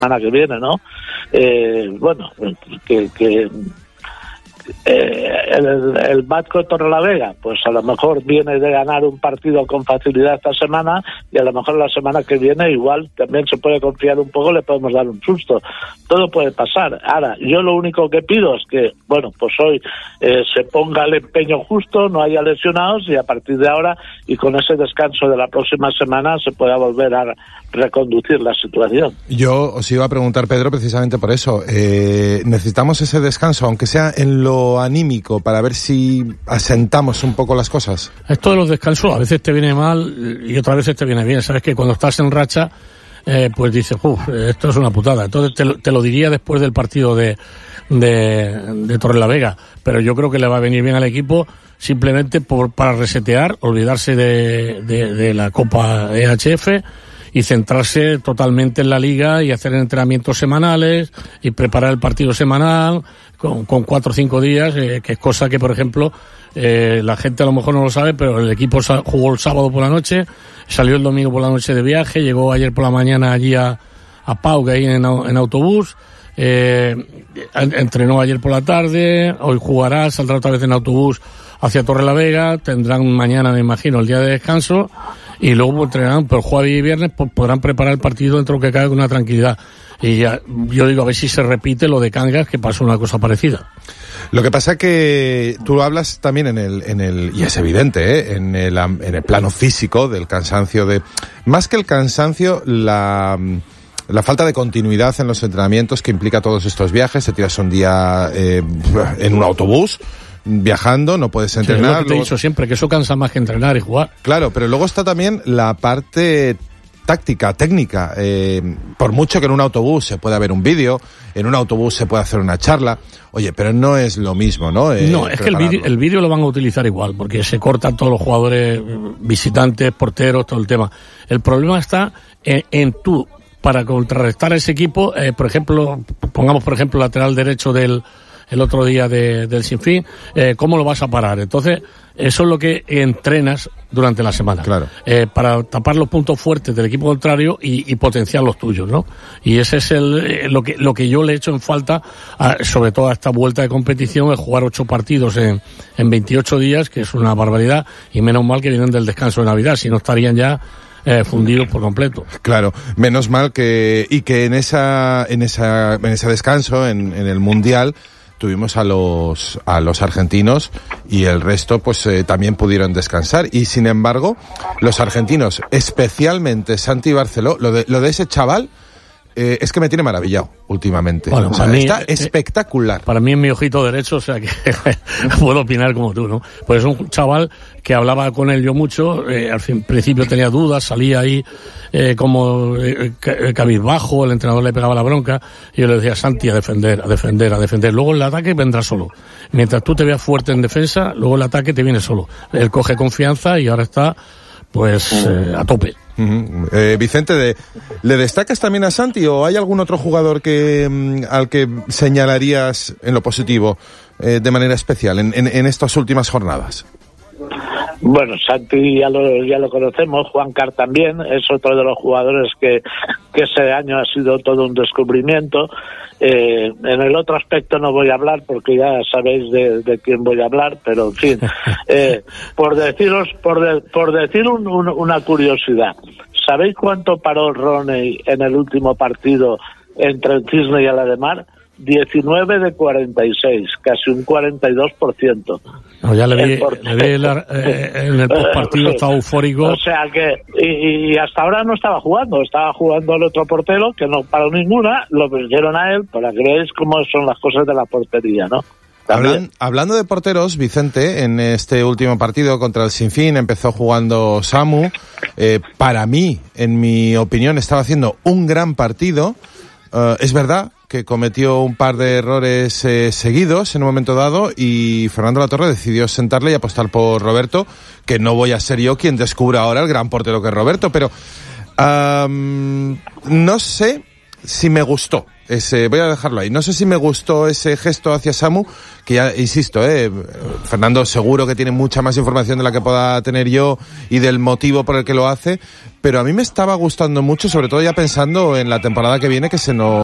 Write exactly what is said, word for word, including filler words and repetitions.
semana que viene, ¿no? Eh, bueno, que... que Eh, el, el Batco Torrelavega, pues a lo mejor viene de ganar un partido con facilidad esta semana y a lo mejor la semana que viene igual también se puede confiar un poco, le podemos dar un susto. Todo puede pasar. Ahora, yo lo único que pido es que, bueno, pues hoy eh, se ponga el empeño justo, no haya lesionados y a partir de ahora y con ese descanso de la próxima semana se pueda volver a reconducir la situación. Yo os iba a preguntar, Pedro, precisamente por eso. Eh, necesitamos ese descanso, aunque sea en lo anímico, para ver si asentamos un poco las cosas. Esto de los descansos a veces te viene mal y otras veces te viene bien. Sabes que cuando estás en racha, eh, pues dices, uff, esto es una putada. Entonces te lo, te lo diría después del partido de, de, de Torrelavega. Pero yo creo que le va a venir bien al equipo simplemente por, para resetear, olvidarse de, de, de la Copa E H F y centrarse totalmente en la liga y hacer entrenamientos semanales y preparar el partido semanal con, con cuatro o cinco días, eh, que es cosa que, por ejemplo, eh, la gente a lo mejor no lo sabe, pero el equipo sa- jugó el sábado por la noche, salió el domingo por la noche de viaje, llegó ayer por la mañana allí a, a Pau, que ahí en, en autobús, eh, entrenó ayer por la tarde, hoy jugará, saldrá otra vez en autobús hacia Torrelavega, tendrán mañana, me imagino, el día de descanso, y luego entrenarán, pero jueves y viernes pues, podrán preparar el partido dentro de lo que cabe con una tranquilidad. Y ya, yo digo, a ver si se repite lo de Cangas, que pasó una cosa parecida. Lo que pasa que tú hablas también en el, en el, y es evidente, ¿eh? en el, en el plano físico del cansancio de, más que el cansancio, la, la falta de continuidad en los entrenamientos que implica todos estos viajes. Te tiras un día, eh, en un autobús, viajando, no puedes entrenar. Sí, es lo que te he dicho siempre, que eso cansa más que entrenar y jugar. Claro, pero luego está también la parte táctica, técnica. Eh, por mucho que en un autobús se pueda ver un vídeo, en un autobús se puede hacer una charla, oye, pero no es lo mismo, ¿no? Eh, no, es que el vídeo, el vídeo lo van a utilizar igual, porque se cortan todos los jugadores, visitantes, porteros, todo el tema. El problema está en, en tú, para contrarrestar a ese equipo, eh, por ejemplo, pongamos por ejemplo el lateral derecho del el otro día de, del Sinfín, eh, ¿cómo lo vas a parar? Entonces, eso es lo que entrenas durante la semana. Claro. Eh, para tapar los puntos fuertes del equipo contrario y, y potenciar los tuyos, ¿no? Y ese es el, lo que, lo que yo le he hecho en falta, a, sobre todo a esta vuelta de competición, es jugar ocho partidos en, en veintiocho días, que es una barbaridad, y menos mal que vienen del descanso de Navidad, si no estarían ya Eh, fundidos por completo. Claro, menos mal que, y que en esa, en esa, en ese descanso, en, en el Mundial, tuvimos a los, a los argentinos y el resto pues eh, también pudieron descansar. Y sin embargo, los argentinos, especialmente Santi Barceló, lo de, lo de ese chaval, eh, es que me tiene maravillado últimamente. Bueno, o sea, mí, está eh, espectacular. Para mí es mi ojito derecho, o sea que puedo opinar como tú, ¿no? Pues es un chaval que hablaba con él yo mucho, eh, al fin, principio tenía dudas, salía ahí eh, como eh, cabizbajo, el entrenador le pegaba la bronca, y yo le decía, Santi, a defender, a defender, a defender. Luego el ataque vendrá solo. Mientras tú te veas fuerte en defensa, luego el ataque te viene solo. Él coge confianza y ahora está, pues, eh, a tope. Uh-huh. Eh, Vicente, de, ¿le destacas también a Santi o hay algún otro jugador que mm, al que señalarías en lo positivo eh, de manera especial en, en, en estas últimas jornadas? Bueno, Santi ya lo, ya lo conocemos, Juan Car también, es otro de los jugadores que, que ese año ha sido todo un descubrimiento. Eh, en el otro aspecto no voy a hablar porque ya sabéis de, de quién voy a hablar, pero en fin, eh, por deciros, por, de, por decir un, un, una curiosidad, ¿sabéis cuánto paró Roney en el último partido entre el Cisne y el Ademar? diecinueve de cuarenta y seis, casi un cuarenta y dos por ciento. No, ya le vi, le vi el, eh, en el postpartido, estaba eufórico. O sea que, y, y hasta ahora no estaba jugando, estaba jugando el otro portero, que no paró ninguna, lo pusieron a él, para que veáis cómo son las cosas de la portería, ¿no? Hablan, hablando de porteros, Vicente, en este último partido contra el Sinfín empezó jugando Samu. Eh, para mí, en mi opinión, estaba haciendo un gran partido. Uh, es verdad que cometió un par de errores eh, seguidos en un momento dado y Fernando Latorre decidió sentarle y apostar por Roberto, que no voy a ser yo quien descubra ahora el gran portero que es Roberto, pero um, no sé si me gustó ese, voy a dejarlo ahí, no sé si me gustó ese gesto hacia Samu, que ya, insisto, eh, Fernando seguro que tiene mucha más información de la que pueda tener yo y del motivo por el que lo hace, pero a mí me estaba gustando mucho, sobre todo ya pensando en la temporada que viene, que se nos